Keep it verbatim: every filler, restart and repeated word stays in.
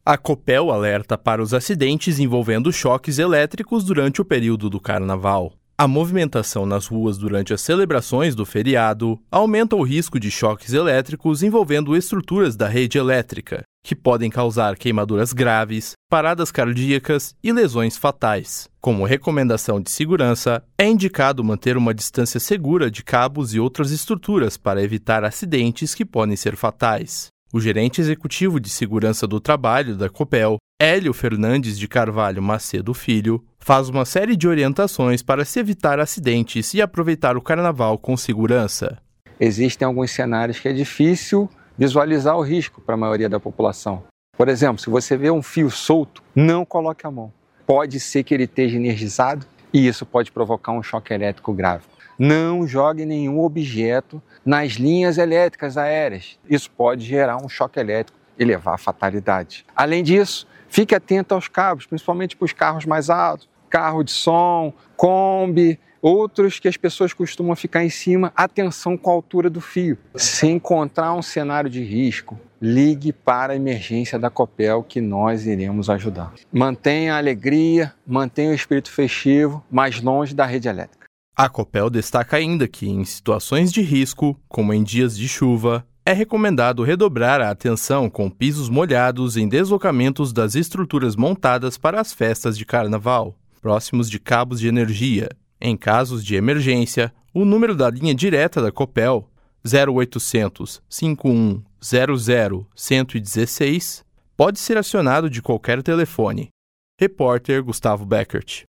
A Copel alerta para os acidentes envolvendo choques elétricos durante o período do Carnaval. A movimentação nas ruas durante as celebrações do feriado aumenta o risco de choques elétricos envolvendo estruturas da rede elétrica, que podem causar queimaduras graves, paradas cardíacas e lesões fatais. Como recomendação de segurança, é indicado manter uma distância segura de cabos e outras estruturas para evitar acidentes que podem ser fatais. O gerente executivo de segurança do trabalho da Copel, Hélio Fernandes de Carvalho Macedo Filho, faz uma série de orientações para se evitar acidentes e aproveitar o carnaval com segurança. Existem alguns cenários que é difícil visualizar o risco para a maioria da população. Por exemplo, se você vê um fio solto, não coloque a mão. Pode ser que ele esteja energizado e isso pode provocar um choque elétrico grave. Não jogue nenhum objeto nas linhas elétricas aéreas. Isso pode gerar um choque elétrico e levar à fatalidade. Além disso, fique atento aos cabos, principalmente para os carros mais altos, carro de som, Kombi, outros que as pessoas costumam ficar em cima. Atenção com a altura do fio. Se encontrar um cenário de risco, ligue para a emergência da Copel que nós iremos ajudar. Mantenha a alegria, mantenha o espírito festivo, mas longe da rede elétrica. A Copel destaca ainda que, em situações de risco, como em dias de chuva, é recomendado redobrar a atenção com pisos molhados em deslocamentos das estruturas montadas para as festas de carnaval, próximos de cabos de energia. Em casos de emergência, o número da linha direta da Copel, zero oitocentos, cinquenta e um, zero zero, cento e dezesseis, pode ser acionado de qualquer telefone. Repórter Gustavo Beckert.